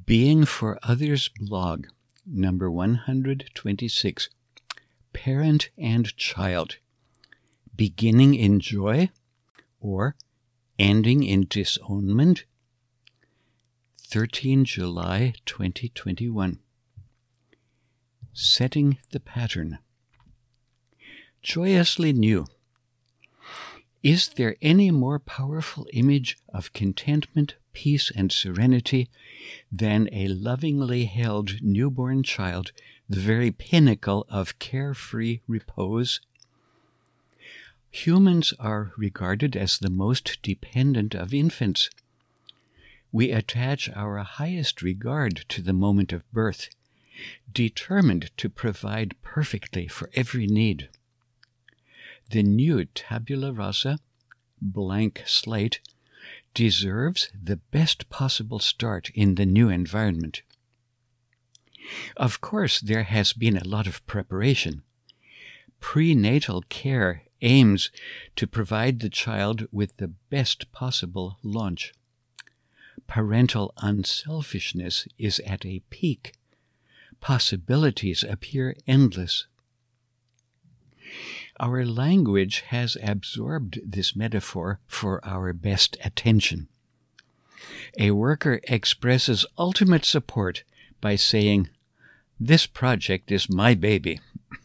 Being for Others blog, number 126, Parent and Child, Beginning in Joy or Ending in Disownment, 13 July 2021. Setting the Pattern. Joyously new. Is there any more powerful image of contentment, peace, and serenity than a lovingly held newborn child, the very pinnacle of carefree repose? Humans are regarded as the most dependent of infants. We attach our highest regard to the moment of birth, determined to provide perfectly for every need. The new tabula rasa, blank slate, deserves the best possible start in the new environment. Of course, there has been a lot of preparation. Prenatal care aims to provide the child with the best possible launch. Parental unselfishness is at a peak. Possibilities appear endless. Our language has absorbed this metaphor for our best attention. A worker expresses ultimate support by saying, "This project is my baby."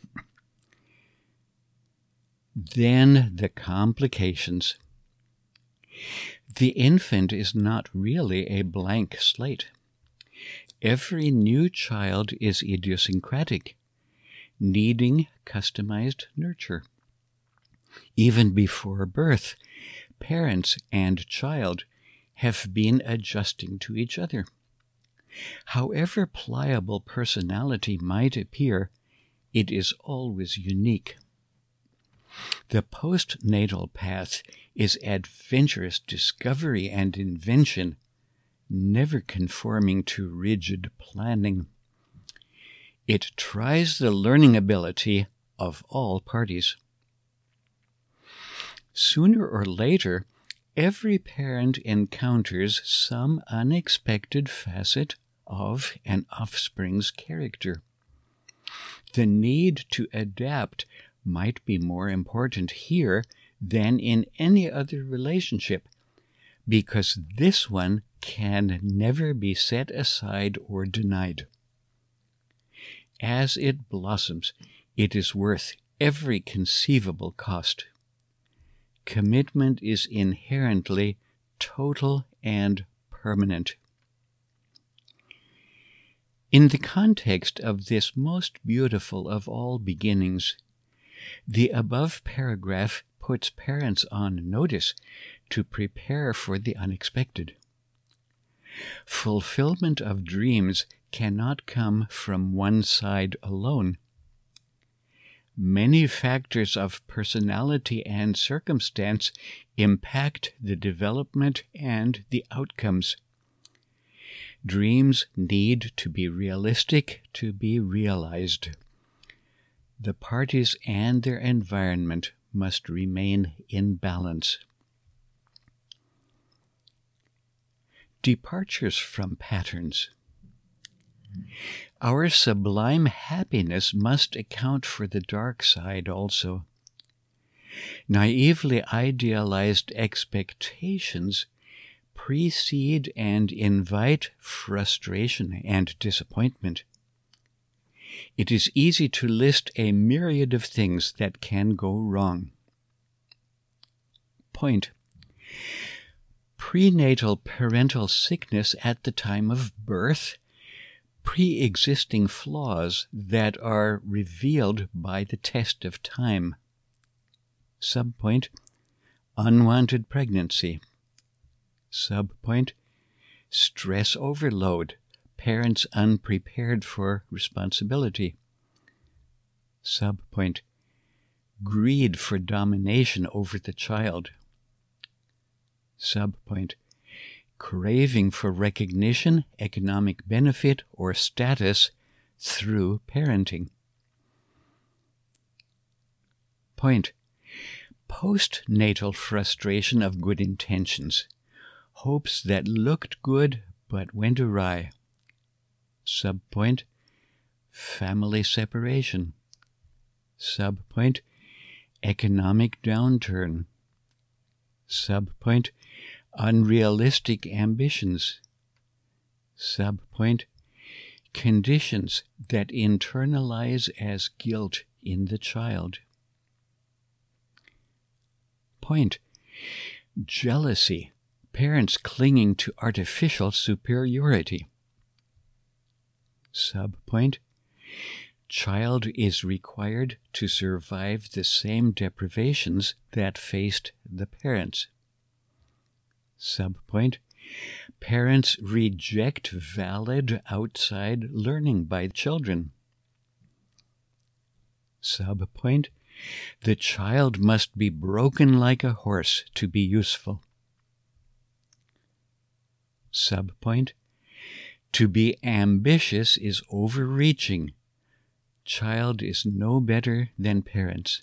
Then the complications. The infant is not really a blank slate. Every new child is idiosyncratic, needing customized nurture. Even before birth, parents and child have been adjusting to each other. However pliable personality might appear, it is always unique. The postnatal path is adventurous discovery and invention, never conforming to rigid planning. It tries the learning ability of all parties. Sooner or later, every parent encounters some unexpected facet of an offspring's character. The need to adapt might be more important here than in any other relationship, because this one can never be set aside or denied. As it blossoms, it is worth every conceivable cost. Commitment is inherently total and permanent. In the context of this most beautiful of all beginnings, the above paragraph puts parents on notice to prepare for the unexpected. Fulfillment of dreams cannot come from one side alone. Many factors of personality and circumstance impact the development and the outcomes. Dreams need to be realistic to be realized. The parties and their environment must remain in balance. Departures from patterns. Our sublime happiness must account for the dark side also. Naively idealized expectations precede and invite frustration and disappointment. It is easy to list a myriad of things that can go wrong. Point. Prenatal parental sickness at the time of birth, pre-existing flaws that are revealed by the test of time. Subpoint, unwanted pregnancy. Subpoint, stress overload, parents unprepared for responsibility. Subpoint, greed for domination over the child. Subpoint, craving for recognition, economic benefit, or status through parenting. Point, postnatal frustration of good intentions, hopes that looked good but went awry, Subpoint, family separation. Subpoint, economic downturn. Subpoint, unrealistic ambitions. Subpoint, conditions that internalize as guilt in the child. Point, jealousy, parents clinging to artificial superiority. Subpoint, child is required to survive the same deprivations that faced the parents. Subpoint, parents reject valid outside learning by children. Subpoint, the child must be broken like a horse to be useful. Subpoint, to be ambitious is overreaching. Child is no better than parents.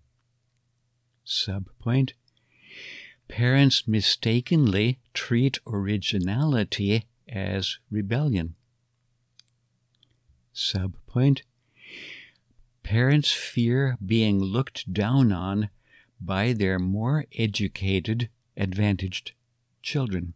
Subpoint, parents mistakenly treat originality as rebellion. Subpoint, parents fear being looked down on by their more educated, advantaged children.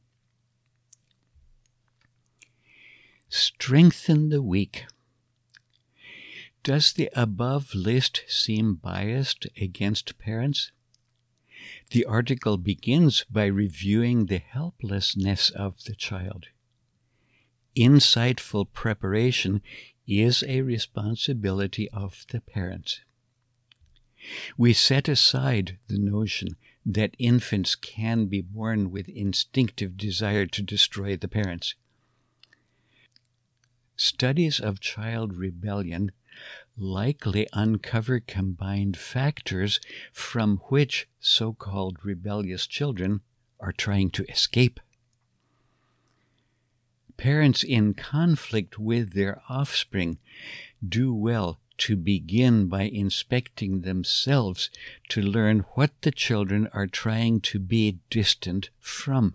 Strengthen the weak. Does the above list seem biased against parents? The article begins by reviewing the helplessness of the child. Insightful preparation is a responsibility of the parents. We set aside the notion that infants can be born with instinctive desire to destroy the parents. Studies of child rebellion likely uncover combined factors from which so-called rebellious children are trying to escape. Parents in conflict with their offspring do well to begin by inspecting themselves to learn what the children are trying to be distant from.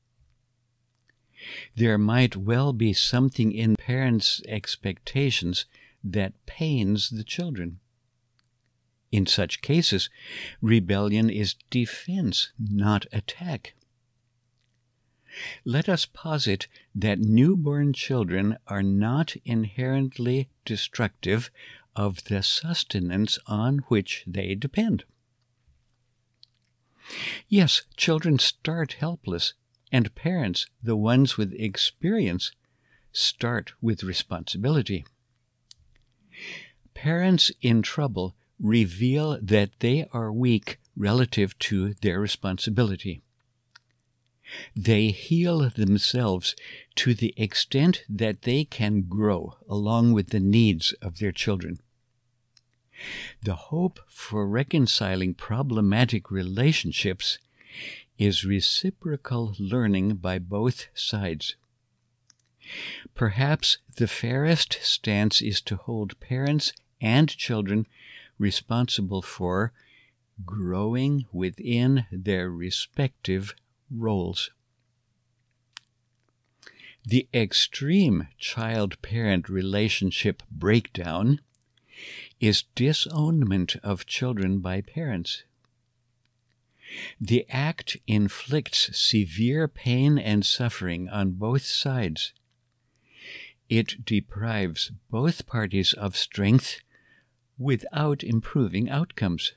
There might well be something in parents' expectations that pains the children. In such cases, rebellion is defense, not attack. Let us posit that newborn children are not inherently destructive of the sustenance on which they depend. Yes, children start helpless, and parents, the ones with experience, start with responsibility. Parents in trouble reveal that they are weak relative to their responsibility. They heal themselves to the extent that they can grow along with the needs of their children. The hope for reconciling problematic relationships is reciprocal learning by both sides. Perhaps the fairest stance is to hold parents and children responsible for growing within their respective roles. The extreme child-parent relationship breakdown is disownment of children by parents. The act inflicts severe pain and suffering on both sides. It deprives both parties of strength without improving outcomes.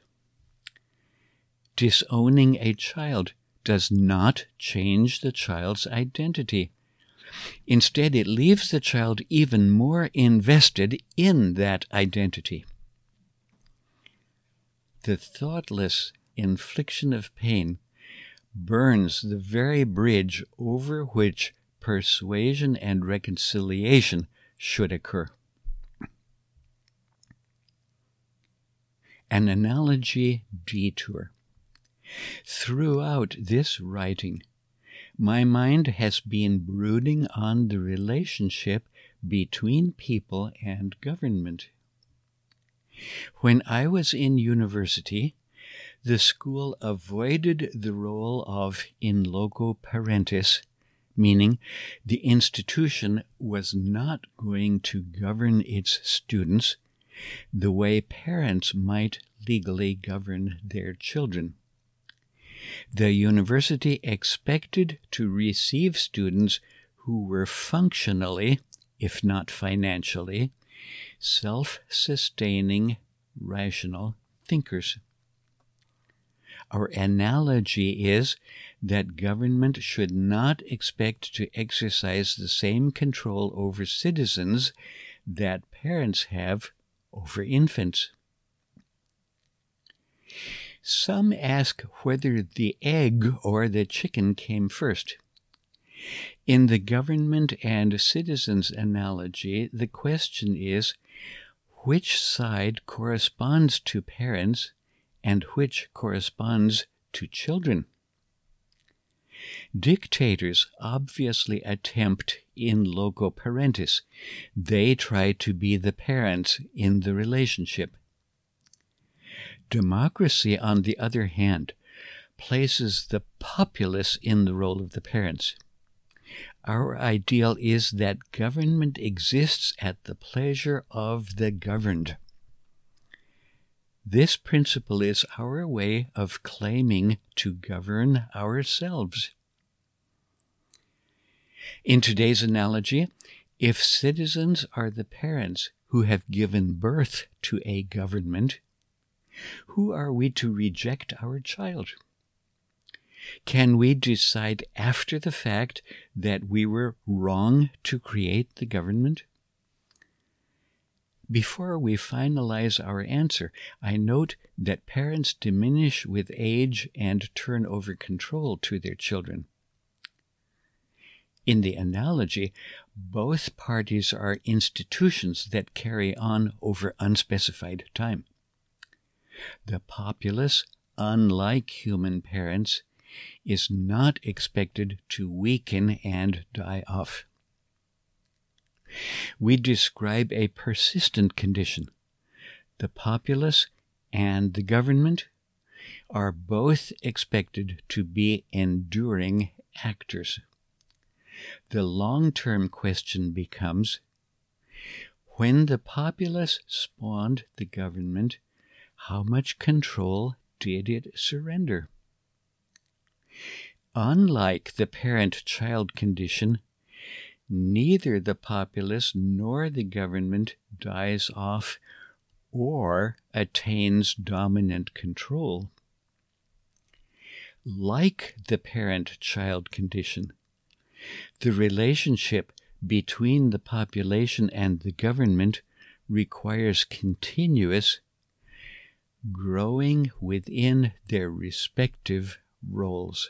Disowning a child does not change the child's identity. Instead, it leaves the child even more invested in that identity. The thoughtless infliction of pain burns the very bridge over which persuasion and reconciliation should occur. An analogy detour. Throughout this writing, my mind has been brooding on the relationship between people and government. When I was in university, the school avoided the role of in loco parentis meaning the institution was not going to govern its students the way parents might legally govern their children. The university expected to receive students who were functionally, if not financially, self-sustaining, rational thinkers. Our analogy is that government should not expect to exercise the same control over citizens that parents have over infants. Some ask whether the egg or the chicken came first. In the government and citizens analogy, the question is, which side corresponds to parents and which corresponds to children? Dictators obviously attempt in loco parentis. They try to be the parents in the relationship. Democracy, on the other hand, places the populace in the role of the parents. Our ideal is that government exists at the pleasure of the governed. This principle is our way of claiming to govern ourselves. In today's analogy, if citizens are the parents who have given birth to a government, who are we to reject our child? Can we decide after the fact that we were wrong to create the government? Before we finalize our answer, I note that parents diminish with age and turn over control to their children. In the analogy, both parties are institutions that carry on over unspecified time. The populace, unlike human parents, is not expected to weaken and die off. We describe a persistent condition. The populace and the government are both expected to be enduring actors. The long-term question becomes, when the populace spawned the government, how much control did it surrender? Unlike the parent-child condition, neither the populace nor the government dies off or attains dominant control. Like the parent-child condition, the relationship between the population and the government requires continuous growing within their respective roles.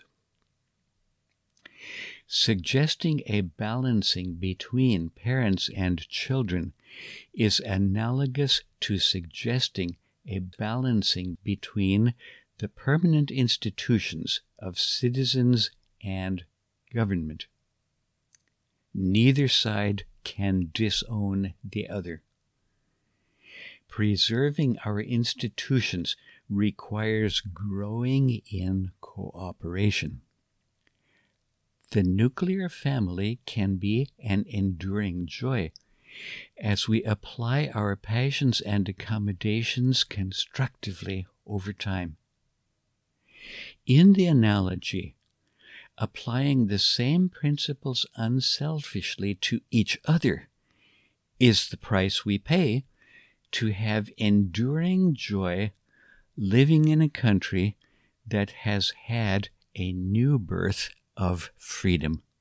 Suggesting a balancing between parents and children is analogous to suggesting a balancing between the permanent institutions of citizens and government. Neither side can disown the other. Preserving our institutions requires growing in cooperation. The nuclear family can be an enduring joy as we apply our passions and accommodations constructively over time. In the analogy, applying the same principles unselfishly to each other is the price we pay to have enduring joy living in a country that has had a new birth of freedom.